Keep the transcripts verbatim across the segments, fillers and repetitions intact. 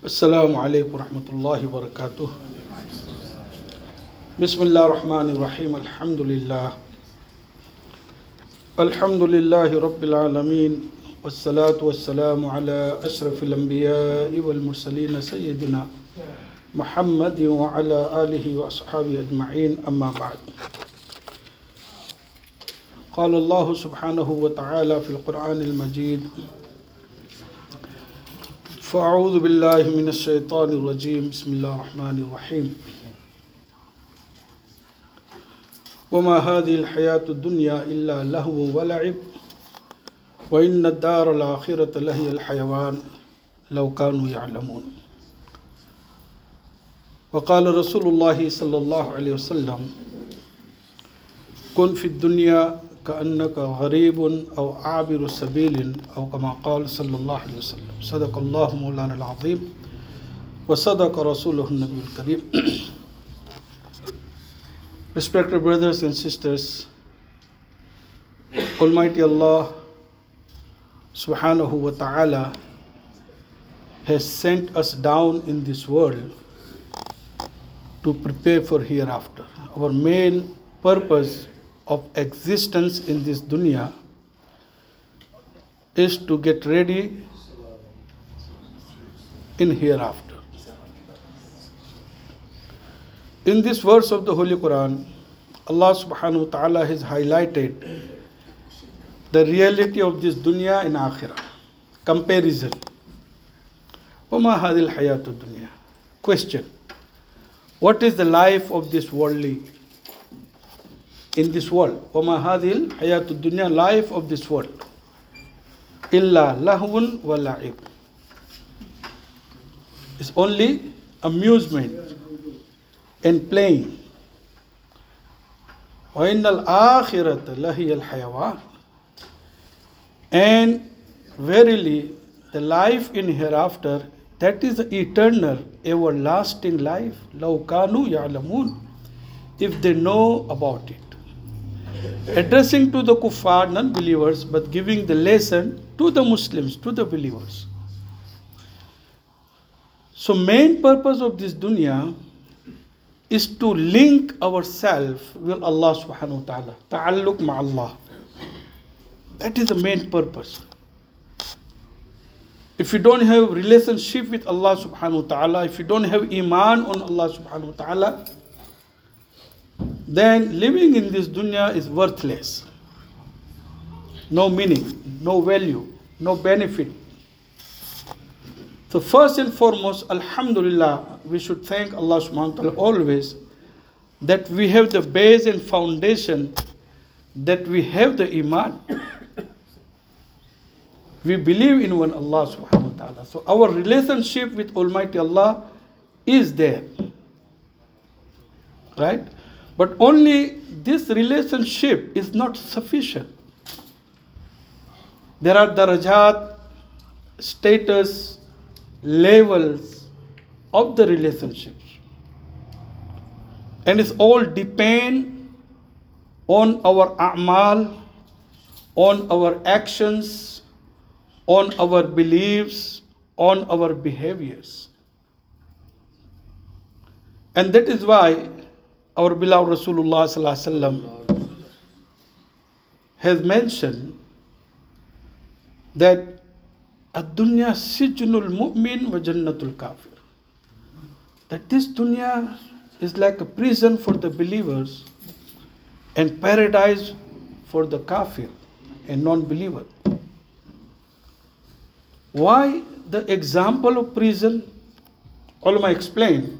Assalamu alaikum warahmatullahi wabarakatuh. Bismillah ar-Rahman ar-Rahim. Alhamdulillah. Alhamdulillahi Rabbil Alameen. Wassalatu wassalamu ala ashrafil anbiya'i wal mursaleen Sayyidina Muhammadin wa ala alihi wa ashabihi ajma'in. Amma ba'd. قال الله سبحانه وتعالى في القرآن المجيد فأعوذ بالله من الشيطان الرجيم بسم الله الرحمن الرحيم وما هذه الحياة الدنيا إلا لهو ولعب وإن الدار الآخرة لهي الحيوان لو كانوا يعلمون وقال رسول الله صلى الله عليه وسلم كن في الدنيا كأنك غريب أو عابر سبيل أو كما قال صلى الله عليه وسلم صدق الله مولانا العظيم وصدق رسوله النبي الكريم. Respected brothers and sisters, Almighty Allah subhanahu wa ta'ala has sent us down in this world to prepare for hereafter. Our main purpose of existence in this dunya is to get ready in hereafter. In this verse of the Holy Quran, Allah subhanahu wa ta'ala has highlighted the reality of this dunya and akhirah. Comparison. وَمَا هَذِي الْحَيَاةُ الدُّنْيَا. Question. What is the life of this worldly in this world? وَمَا هَذِي الْحَيَاةُ الدُّنْيَا. Life of this world. إِلَّا لَهْوٌ وَلَعِبٌ. It's only amusement and playing. وَإِنَّ الْآخِرَةَ لَهِيَ الْحَيَوَانِ. And verily the life in hereafter, that is the eternal, everlasting life. لَوْ كَانُوا يَعْلَمُونَ. If they know about it. Addressing to the kuffar, non-believers, but giving the lesson to the Muslims, to the believers. So main purpose of this dunya is to link ourselves with Allah subhanahu wa ta'ala. Ta'alluq ma'allah. That is the main purpose. If you don't have relationship with Allah subhanahu wa ta'ala, if you don't have iman on Allah subhanahu wa ta'ala, then living in this dunya is worthless. No meaning, no value, no benefit. So first and foremost, alhamdulillah, we should thank Allah subhanahu wa ta'ala always that we have the base and foundation, that we have the iman. We believe in one Allah subhanahu wa ta'ala. So our relationship with Almighty Allah is there. Right? But only this relationship is not sufficient. There are darajat, status, levels of the relationships. And it's all depend on our a'mal, on our actions, on our beliefs, on our behaviors. And that is why our beloved Rasulullah sallallahu alaihi wasallam has mentioned that ad-dunya sijnul mu'min wa jannatul kafir. That this dunya is like a prison for the believers and paradise for the kafir and non-believer. Why the example of prison? Ulama explained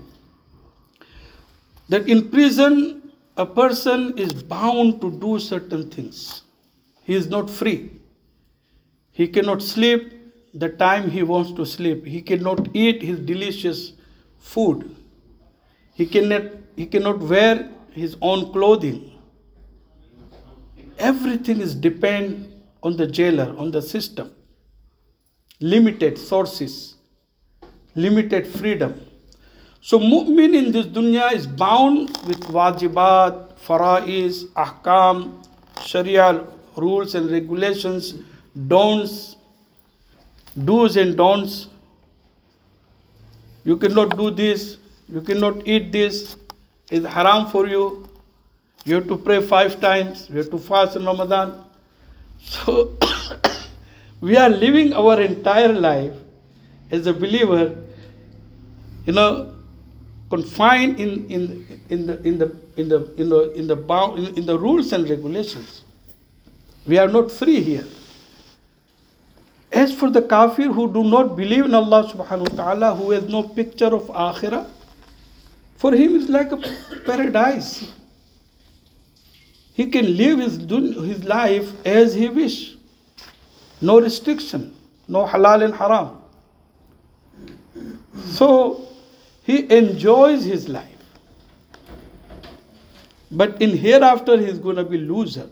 that in prison, a person is bound to do certain things. He is not free. He cannot sleep the time he wants to sleep. He cannot eat his delicious food. He cannot, he cannot wear his own clothing. Everything is depend on the jailer, on the system. Limited sources, limited freedom. So mu'min in this dunya is bound with wajibat, faraiz, ahkam, sharia rules and regulations, don'ts, do's and don'ts. You cannot do this, you cannot eat this, it's haram for you. You have to pray five times, you have to fast in Ramadan. So we are living our entire life as a believer, you know, confined in, in, in the in the in the in the in the bound in, in the rules and regulations. We are not free here. As for the kafir who do not believe in Allah subhanahu wa ta'ala, who has no picture of akhirah, for him it's like a paradise. He can live his, his life as he wish. No restriction, no halal and haram. So he enjoys his life. But in hereafter he is going to be loser.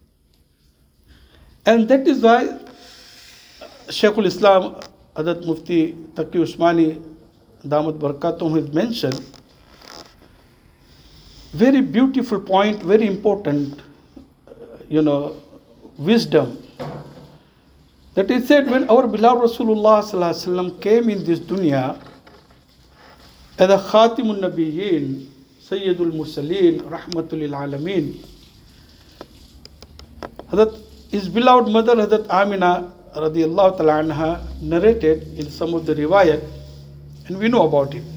And that is why Shaykhul Islam Hazrat Mufti Taqi Usmani Damat Barakatuh has mentioned very beautiful point, very important, you know, wisdom. That he said, when our beloved Rasulullah sallallahu alaihi wasallam came in this dunya as a Khatimun Nabiyyin, Sayyidul Mursaleen, Rahmatul lil Alameen, Hazrat, his beloved mother Hazrat Amina radiyallahu ta'ala anha narrated in some of the riwayat, and we know about it.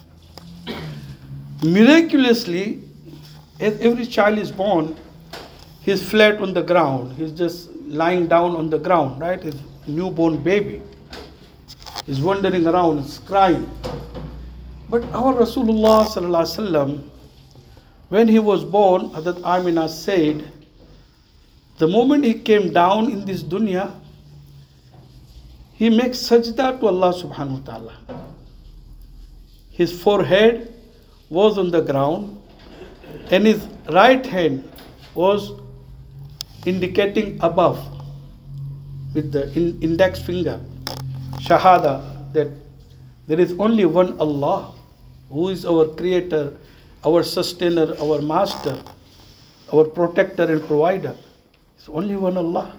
Miraculously, as every child is born, he's flat on the ground. He's just lying down on the ground, right? His newborn baby is wandering around, is crying. But our Rasulullah sallallahu alaihi wasallam, when he was born, Hazrat Amina said, the moment he came down in this dunya, he makes sajda to Allah subhanahu wa ta'ala. His forehead was on the ground and his right hand was indicating above with the in, index finger, shahada, that there is only one Allah who is our creator, our sustainer, our master, our protector and provider. It's only one Allah.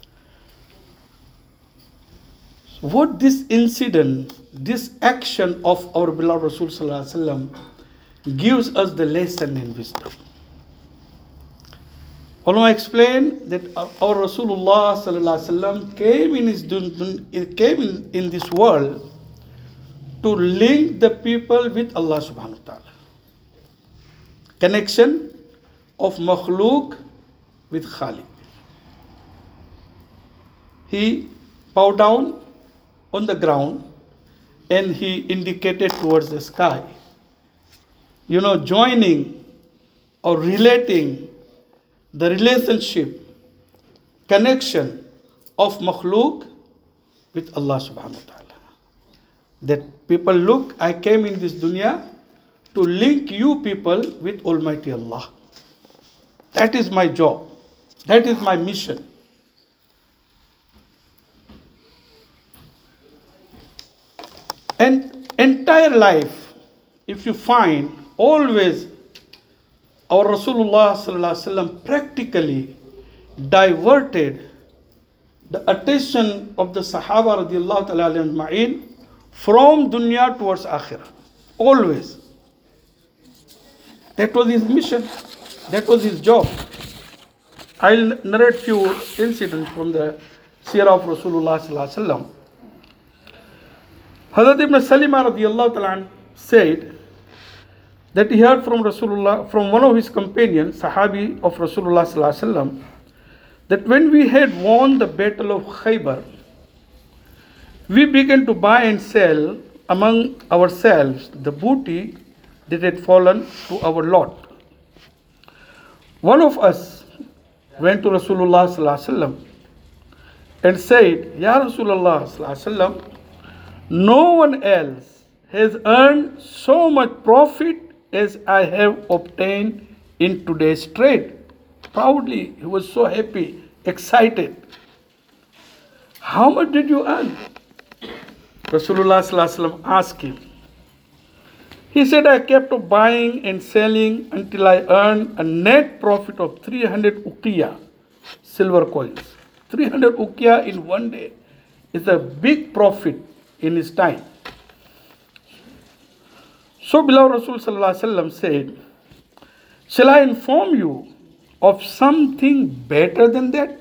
So what this incident, this action of our beloved Rasul sallallahu alaihi wasallam gives us the lesson in wisdom. Ulama explain that our Rasulullah sallallahu alaihi wasallam came in his came in, in this world to link the people with Allah subhanahu wa ta'ala. Connection of makhluk with Khaliq. He bowed down on the ground and he indicated towards the sky. You know, joining or relating the relationship, connection of makhluk with Allah subhanahu wa ta'ala. That people, look, I came in this dunya to link you people with Almighty Allah. That is my job. That is my mission. And entire life, if you find, always our Rasulullah sallallahu alaihi wasallam practically diverted the attention of the Sahaba radiallahu ta'ala ajma'in from dunya towards akhirah. Always. That was his mission. That was his job. I'll narrate few incidents from the seerah of Rasulullah sallallahu alaihi wasallam. Hazrat Ibn Salima radiallahu ta'ala said that he heard from Rasulullah, from one of his companions, Sahabi of Rasulullah sallallahu alaihi wasallam, that when we had won the battle of Khaybar, we began to buy and sell among ourselves the booty that had fallen to our lot. One of us went to Rasulullah sallallahu alaihi wasallam and said, Ya Rasulullah sallallahu alaihi wasallam, no one else has earned so much profit as I have obtained in today's trade. Proudly, he was so happy, excited. How much did you earn? Rasulullah sallallahu alaihi wasallam asked him. He said, I kept on buying and selling until I earned a net profit of three hundred uqiyah, silver coins. three hundred uqiyah in one day is a big profit in his time. So beloved Rasul sallallahu alaihi wasallam said, shall I inform you of something better than that?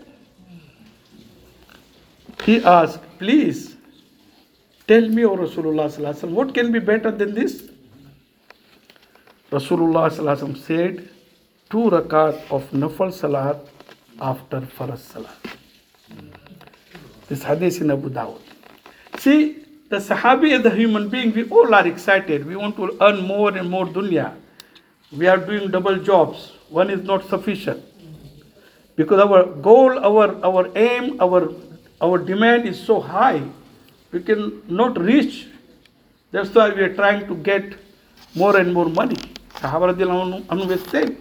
He asked, please tell me, O Rasulullah sallallahu alaihi wasallam, what can be better than this? Rasulullah sallallahu alaihi wasallam said, two rakat of nafal salat after farz salat. This hadith in Abu Dawud. See, the Sahabi and the human being, we all are excited. We want to earn more and more dunya. We are doing double jobs. One is not sufficient. Because our goal, our, our aim, our, our demand is so high, we can not reach. That's why we are trying to get more and more money. Sahaba radiallahu anhu said.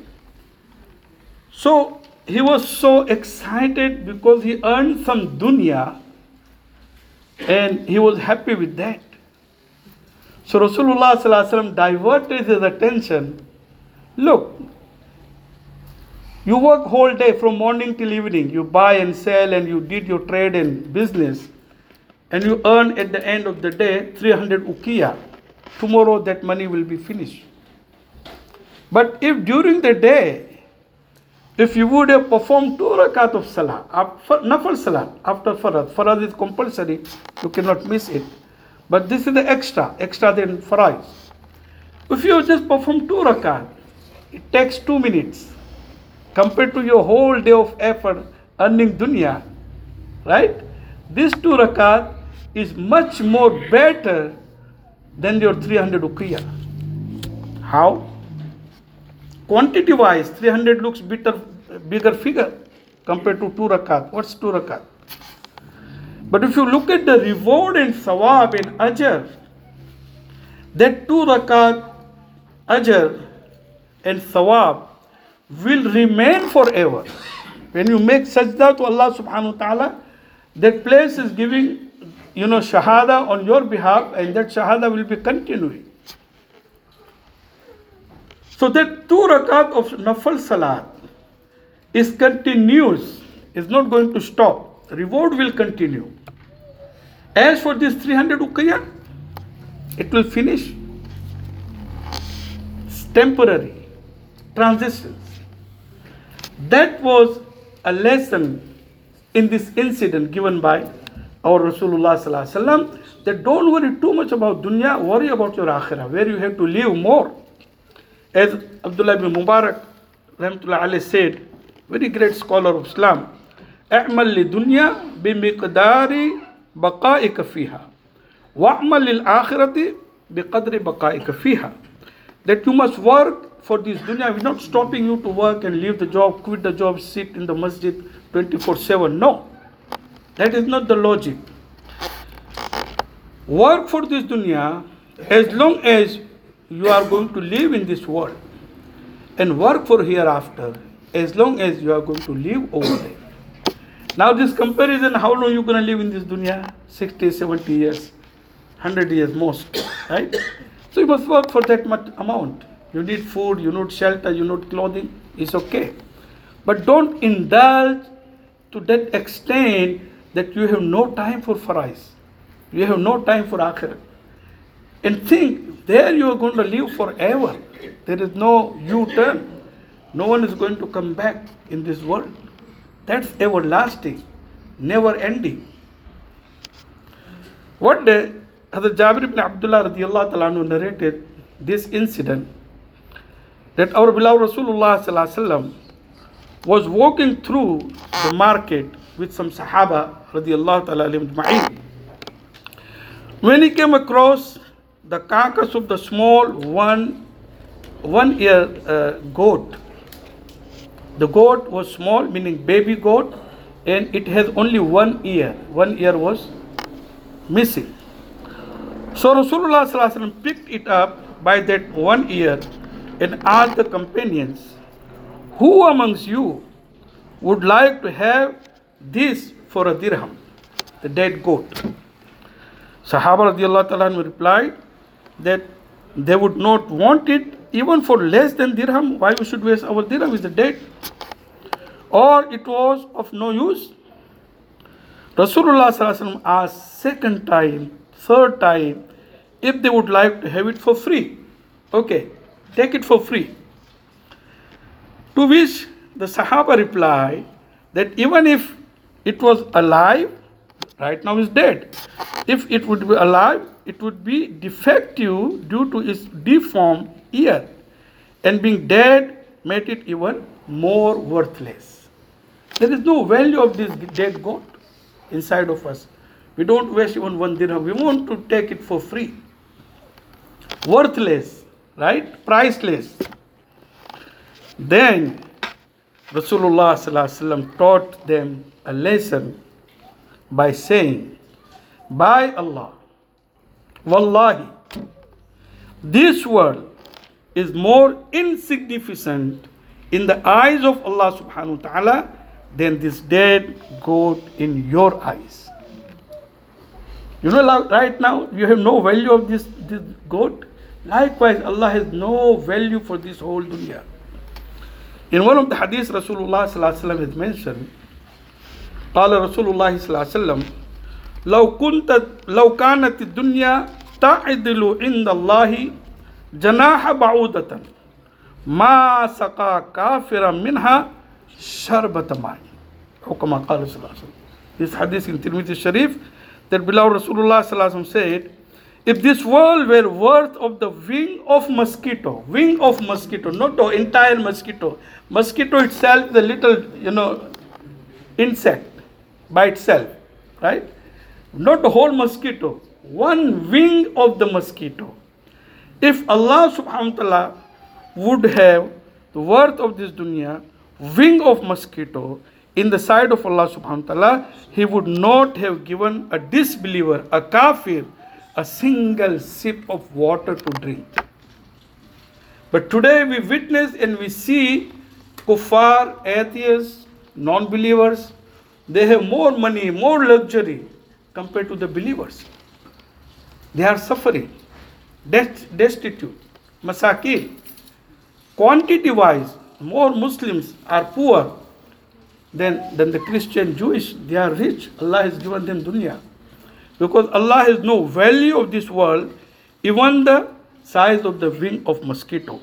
So he was so excited because he earned some dunya and he was happy with that. So Rasulullah sallallahu alaihi wasallam diverted his attention. Look, you work whole day from morning till evening. You buy and sell and you did your trade and business. And you earn at the end of the day three hundred uqiyah. Tomorrow that money will be finished. But if during the day, if you would have performed two rakat of salah, nafal salah after farad, farad is compulsory, you cannot miss it. But this is the extra, extra than farad. If you just perform two rakat, it takes two minutes. Compared to your whole day of effort earning dunya, right? This two rakat is much more better than your three hundred uqiyah. How? Quantity wise, three hundred looks bigger, bigger figure compared to two rakat. What's two rakat? But if you look at the reward and sawab and ajr, that two rakat ajr and sawab will remain forever. When you make sajda to Allah subhanahu wa ta'ala, that place is giving, you know, shahada on your behalf, and that shahada will be continuing. So that two rakat of nafal salat is continuous, is not going to stop. Reward will continue. As for this three hundred uqiyah, it will finish. It's temporary, transitions. That was a lesson in this incident given by our Rasulullah sallallahu alaihi wasallam, that don't worry too much about dunya, worry about your akhirah, where you have to live more. As Abdullah ibn Mubarak rahmatullah alayhi said, very great scholar of Islam, اعمل للدنيا بمقدار بقائك فيها واعمل للآخرة بقدر بقائك فيها. That you must work for this dunya. We're not stopping you to work and leave the job, quit the job, sit in the masjid twenty-four seven. No, that is not the logic. Work for this dunya as long as you are going to live in this world, and work for hereafter as long as you are going to live over there. Now this comparison, how long you going to live in this dunya? sixty, seventy years, one hundred years most, right? So you must work for that much amount. You need food, you need shelter, you need clothing, it's okay. But don't indulge to that extent that you have no time for farais. You have no time for akhirat. And think, there you are going to live forever. There is no U-turn. No one is going to come back in this world. That's everlasting, never ending. One day, Hazrat Jabir ibn Abdullah radiallahu ta'ala anhu narrated this incident, that our beloved Rasulullah sallallahu alaihi wasallam was walking through the market with some Sahaba radiallahu ta'ala ajma'in. When he came across the carcass of the small one, one ear uh, goat. The goat was small, meaning baby goat, and it has only one ear. One ear was missing. So Rasulullah sallallahu alaihi wasallam picked it up by that one ear and asked the companions, who amongst you would like to have this for a dirham, the dead goat? Sahaba radiallahu ta'ala anhu replied that they would not want it even for less than dirham. Why we should waste our dirham? Is the dead? Or it was of no use? Rasulullah sallallahu alaihi wasallam asked second time, third time, if they would like to have it for free. Okay, take it for free. To which the Sahaba replied that even if it was alive, right now is dead. If it would be alive, it would be defective due to its deformed ear, and being dead made it even more worthless. There is no value of this dead goat inside of us. We don't waste even one dirham. We want to take it for free. Worthless, right? Priceless. Then Rasulullah sallallahu alaihi wasallam taught them a lesson by saying, by Allah, Wallahi, this world is more insignificant in the eyes of Allah subhanahu wa ta'ala than this dead goat in your eyes. You know, right now you have no value of this, this goat. Likewise, Allah has no value for this whole dunya. In one of the hadiths, Rasulullah sallallahu alaihi wasallam has mentioned, قال رسول الله صلى الله عليه وسلم لو كنت لو كانت الدنيا تعدل عند الله جناح بعوضة ما سقى كافرا منها شربة ماء أو كما قال صلى الله عليه وسلم. This hadith in Tirmidhi Sharif, that beloved Rasulullah sallallahu alaihi wasallam said, if this world were worth of the wing of mosquito, wing of mosquito, not the entire mosquito. Mosquito itself, the little, you know, insect by itself, right? Not the whole mosquito, one wing of the mosquito. If Allah subhanahu wa ta'ala would have the worth of this dunya, wing of mosquito, in the sight of Allah subhanahu wa ta'ala, He would not have given a disbeliever, a kafir, a single sip of water to drink. But today we witness and we see kuffar, atheists, non-believers, they have more money, more luxury compared to the believers. They are suffering, destitute, masakin. Quantity-wise, more Muslims are poor than, than the Christian, Jewish. They are rich. Allah has given them dunya. Because Allah has no value of this world, even the size of the wing of mosquito.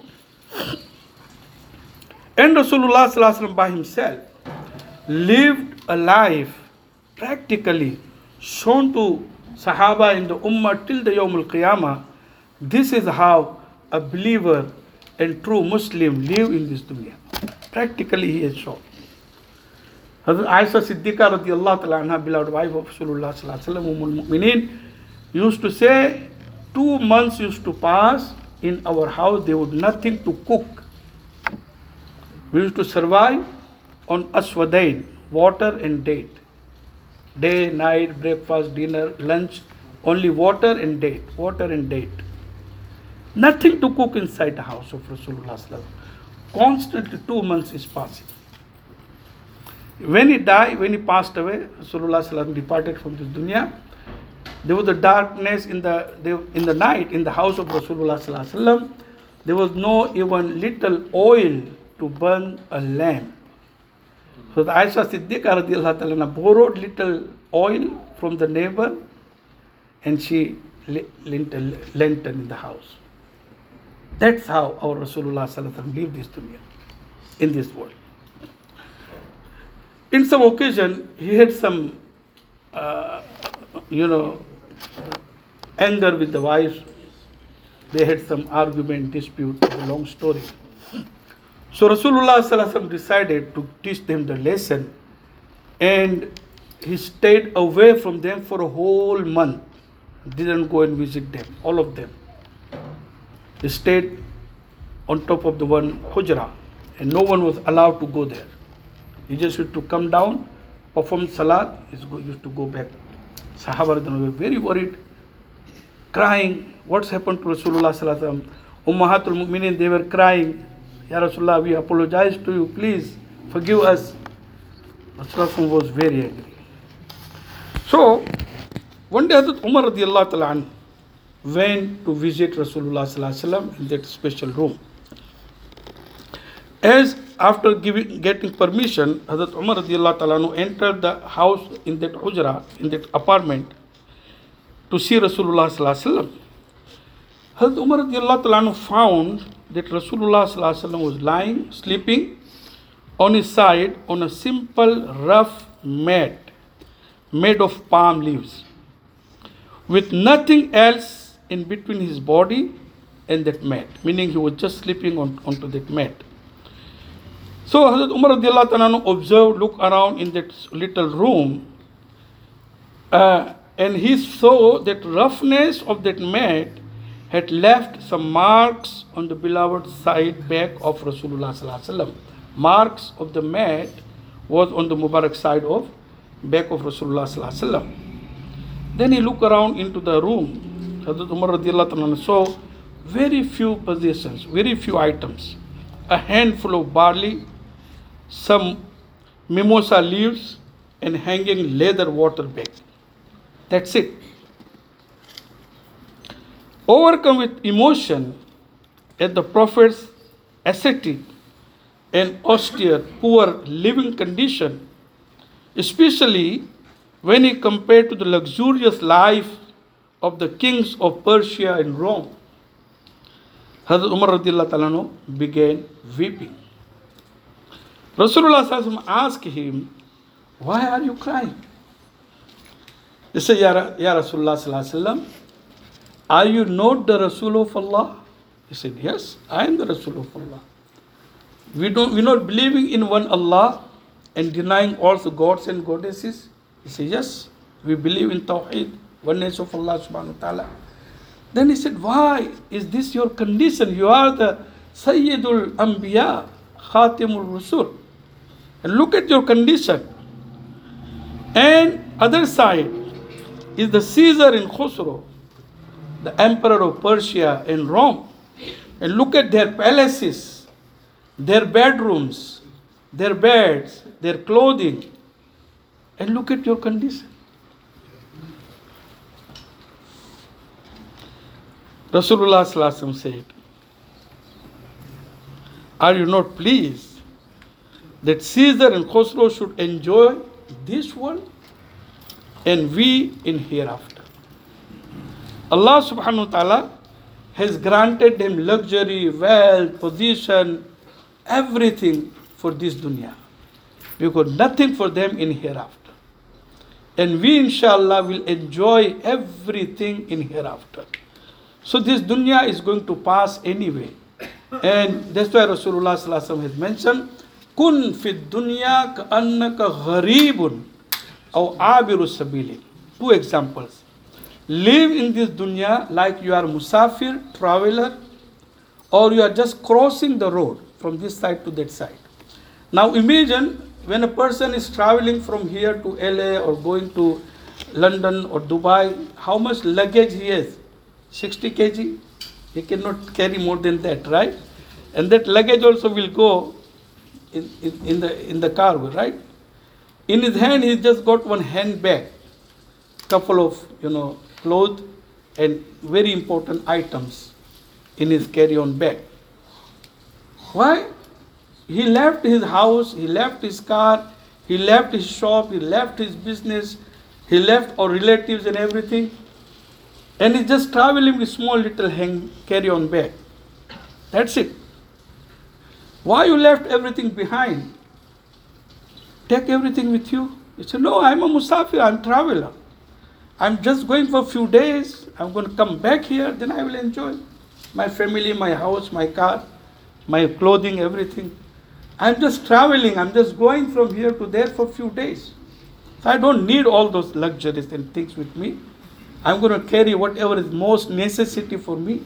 And Rasulullah sallallahu alaihi wasallam by himself lived a life practically shown to Sahaba in the Ummah till the Yawm al-Qiyamah. This is how a believer and true Muslim live in this dunya. Practically he has shown. Hazrat Aisha Siddiqa radiallahu ta'ala anha, beloved wife of Rasulullah sallallahu alaihi wasallam, Ummul Mu'mineen, used to say, two months used to pass in our house, there was nothing to cook. We used to survive on aswadain, water and date. Day, night, breakfast, dinner, lunch, only water and date, water and date. Nothing to cook inside the house of Rasulullah sallallahu alaihi wasallam. Constantly two months is passing. When he died, when he passed away, Rasulullah sallallahu alaihi wasallam departed from this dunya. There was a darkness in the in the night in the house of Rasulullah sallallahu alaihi wasallam. There was no even little oil to burn a lamp. So the Aisha Siddiqa radiallahu ta'ala borrowed little oil from the neighbor, and she lent a lantern in the house. That's how our Rasulullah sallallahu alaihi wasallam lived this dunya, in this world. In some occasion, he had some, uh, you know, anger with the wives. They had some argument, dispute, a long story. So Rasulullah sallallahu alaihi wasallam decided to teach them the lesson, and he stayed away from them for a whole month. Didn't go and visit them, all of them. He stayed on top of the one hujra, and no one was allowed to go there. He just used to come down, perform salat, he used to go back. Sahaba were very worried, crying. What's happened to Rasulullah sallallahu alaihi wasallam? Ummahatul Mu'minin, they were crying. Ya Rasulullah, we apologize to you, please forgive us. Rasulullah was very angry. So, one day Hazrat Umar radiallahu ta'ala went to visit Rasulullah sallallahu alaihi wasallam in that special room. As after giving, getting permission, Hazrat Umar radiallahu ta'ala entered the house in that hujra, in that apartment, to see Rasulullah sallallahu alaihi wasallam. Hazrat Umar radiallahu ta'ala anhu found that Rasulullah sallallahu alaihi wasallam was lying, sleeping on his side on a simple rough mat made of palm leaves, with nothing else in between his body and that mat, meaning he was just sleeping on, onto that mat. So Hazrat Umar radiallahu ta'ala anhu observed, looked around in that little room, uh, and he saw that roughness of that mat had left some marks on the beloved side back of Rasulullah sallallahu alaihi wasallam. Marks of the mat was on the Mubarak side of back of Rasulullah sallallahu alaihi wasallam. Then he looked around into the room. Hazrat Umar radiallahu ta'ala saw very few possessions, very few items. A handful of barley, some mimosa leaves, and hanging leather water bag. That's it. Overcome with emotion at the Prophet's ascetic and austere, poor living condition, especially when he compared to the luxurious life of the kings of Persia and Rome, Hazrat Umar radiallahu ta'ala anhu began weeping. Rasulullah sallallahu alaihi wasallam asked him, "Why are you crying?" He said, Ya, Ra- Ya Rasulullah sallallahu alaihi wasallam, are you not the Rasul of Allah? He said, yes, I am the Rasul of Allah. We don't, we're not believing in one Allah and denying all the gods and goddesses. He said, yes, we believe in Tawheed, oneness of Allah subhanahu wa ta'ala. Then he said, why is this your condition? You are the Sayyidul Anbiya, Khatimul Rasul. And look at your condition. And other side is the Caesar in Khosrow, the emperor of Persia and Rome. And look at their palaces, their bedrooms, their beds, their clothing. And look at your condition. Rasulullah sallallahu alaihi wasallam said, are you not pleased that Caesar and Khosrow should enjoy this world and we in hereafter? Allah subhanahu wa ta'ala has granted them luxury, wealth, position, everything for this dunya. We got nothing for them in hereafter. And we inshallah will enjoy everything in hereafter. So this dunya is going to pass anyway. And that's why Rasulullah sallallahu alaihi wasallam has mentioned, Kun fi dunya ka'annaka gharibun aw abiru sabili. Two examples. Live in this dunya like you are musafir, traveler, or you are just crossing the road from this side to that side. Now imagine when a person is traveling from here to L A or going to London or Dubai, how much luggage he has? sixty kilograms? He cannot carry more than that, right? And that luggage also will go in, in, in the in the car, right? In his hand, he just got one handbag, couple of, you know, clothes and very important items in his carry-on bag. Why? He left his house, he left his car, he left his shop, he left his business, he left our relatives and everything, and he's just traveling with small little hang carry-on bag. That's it. Why you left everything behind? Take everything with you. He said, no, I'm a musafir, I'm a traveler. I'm just going for a few days. I'm going to come back here, then I will enjoy my family, my house, my car, my clothing, everything. I'm just traveling. I'm just going from here to there for a few days. So I don't need all those luxuries and things with me. I'm going to carry whatever is most necessity for me.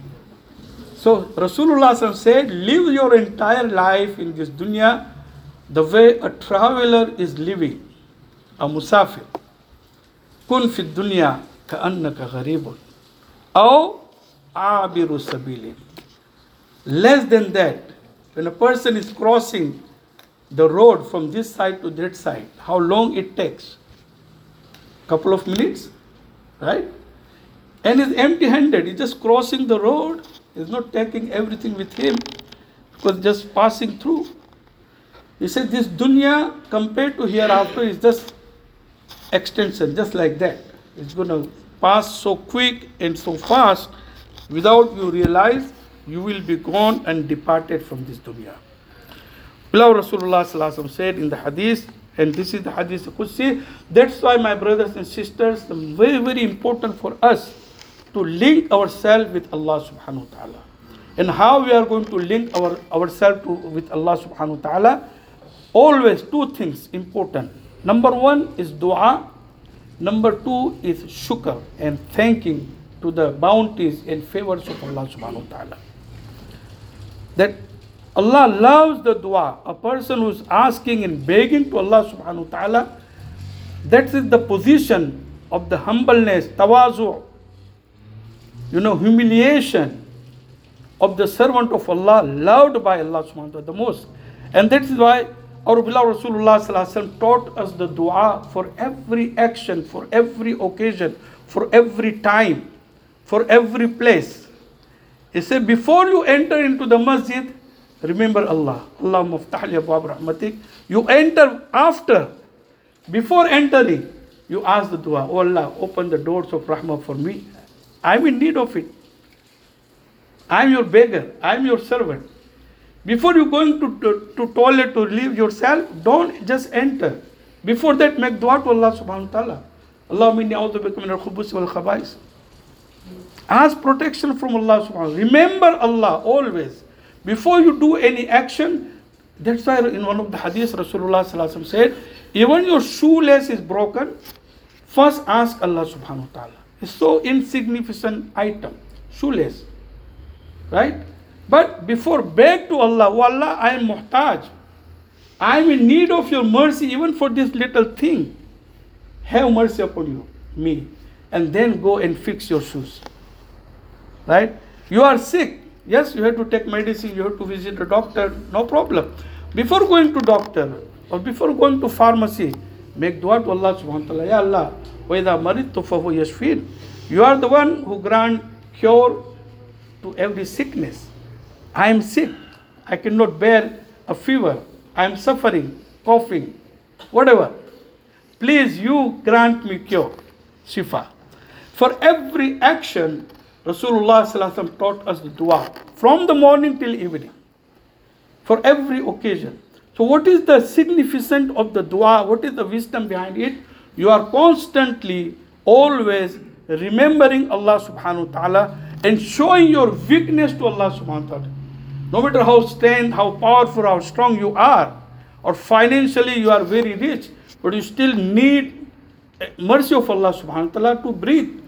So Rasulullah sallallahu alaihi wasallam said, live your entire life in this dunya the way a traveler is living, a musafir. Kun fi dunya ka'annaka gharibun aw abiru sabili. Less than that, when a person is crossing the road from this side to that side, how long it takes? Couple of minutes, right? And he's empty-handed. He's just crossing the road. He's not taking everything with him because just passing through. He said this dunya compared to hereafter is just extension, just like that. It's going to pass so quick and so fast Without you realize, you will be gone and departed from this dunya. Beloved Rasulullah sallallahu alaihi wasallam said in the hadith, and this is the hadith Qudsi, that's why my brothers and sisters, it's very, very important for us to link ourselves with Allah subhanahu wa ta'ala. And how we are going to link our, ourselves to, with Allah subhanahu wa ta'ala? Always two things important. Number one is dua. Number two is shukr and thanking to the bounties and favors of Allah subhanahu wa ta'ala. That Allah loves the dua. A person who is asking and begging to Allah subhanahu wa ta'ala, that is the position of the humbleness, tawazu, you know, humiliation of the servant of Allah, loved by Allah subhanahu wa ta'ala the most. And that is why our beloved Rasulullah sallallahu alaihi wasallam taught us the dua for every action, for every occasion, for every time, for every place. He said, before you enter into the masjid, remember Allah. Allahumma ftah li abwab rahmatik. You enter after. Before entering, you ask the dua, oh Allah, open the doors of rahmah for me. I'm in need of it. I'm your beggar. I'm your servant. Before you going to, to, to toilet to leave yourself, don't just enter. Before that, make dua to Allah subhanahu wa ta'ala. Allahumma inni a'udhu bika min al-khubuthi wal khaba'is. Ask protection from Allah subhanahu wa ta'ala. Remember Allah always. Before you do any action, that's why in one of the hadiths, Rasulullah sallallahu alaihi wasallam said, even your shoelace is broken, first ask Allah subhanahu wa ta'ala. It's so insignificant item, shoelace. Right? But before beg to Allah, oh Allah, I am muhtaj. I am in need of your mercy even for this little thing. Have mercy upon you, me. And then go and fix your shoes. Right? You are sick. Yes, you have to take medicine, you have to visit a doctor, no problem. Before going to doctor or before going to pharmacy, make dua to Allah subhanahu wa ta'ala. Ya Allah, wa idha maridtu fahu yashfin. You are the one who grant cure to every sickness. I am sick. I cannot bear a fever. I am suffering, coughing, whatever. Please, you grant me cure, shifa. For every action, Rasulullah sallallahu alaihi wasallam taught us the dua from the morning till evening. For every occasion. So what is the significance of the dua? What is the wisdom behind it? You are constantly, always remembering Allah subhanahu wa ta'ala and showing your weakness to Allah subhanahu wa ta'ala. No matter how strong, how powerful, how strong you are, or financially you are very rich, but you still need mercy of Allah subhanahu wa ta'ala to breathe.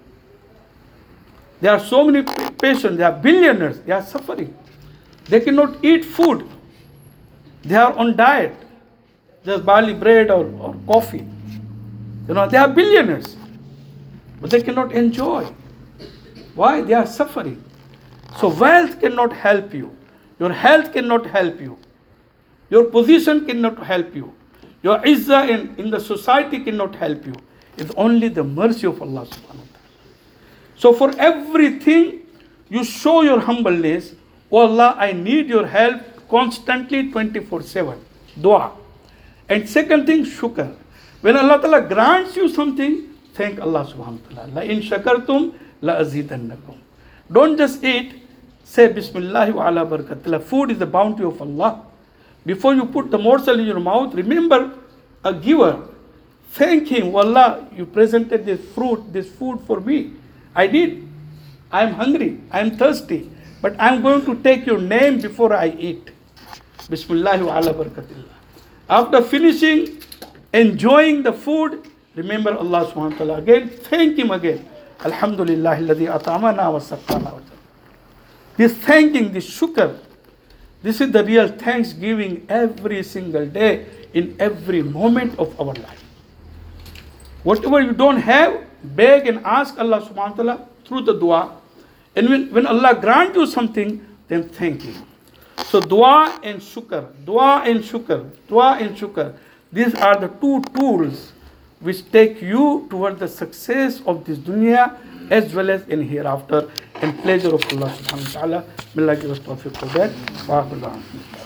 There are so many patients, they are billionaires, they are suffering. They cannot eat food. They are on diet, just barley bread or, or coffee. You know, they are billionaires, but they cannot enjoy. Why? They are suffering. So wealth cannot help you. Your health cannot help you. Your position cannot help you. Your izzah in, in the society cannot help you. It's only the mercy of Allah subhanahu wa ta'ala. So for everything, you show your humbleness. Oh Allah, I need your help constantly twenty-four seven. Dua. And second thing, shukr. When Allah Ta'ala grants you something, thank Allah subhanahu wa ta'ala. La in shakartum la azidannakum. Don't just eat. Say Bismillah wa ala barakatillah. Food is the bounty of Allah. Before you put the morsel in your mouth, remember a giver. Thank him. Allah, you presented this fruit, this food for me. I did. I am hungry. I am thirsty. But I am going to take your name before I eat. Bismillah wa ala barakatillah. After finishing, enjoying the food, remember Allah subhanahu wa ta'ala again. Thank him again. Alhamdulillah alladhi at'amana wa saqqana. This thanking, this shukr, this is the real thanksgiving every single day in every moment of our life. Whatever you don't have, beg and ask Allah subhanahu wa ta'ala through the dua. And when, when Allah grant you something, then thank him. So dua and shukr, dua and shukr, dua and shukr. These are the two tools which take you toward the success of this dunya as well as in hereafter and pleasure of Allah subhanahu wa ta'ala. May Allah give us tawfiq for that.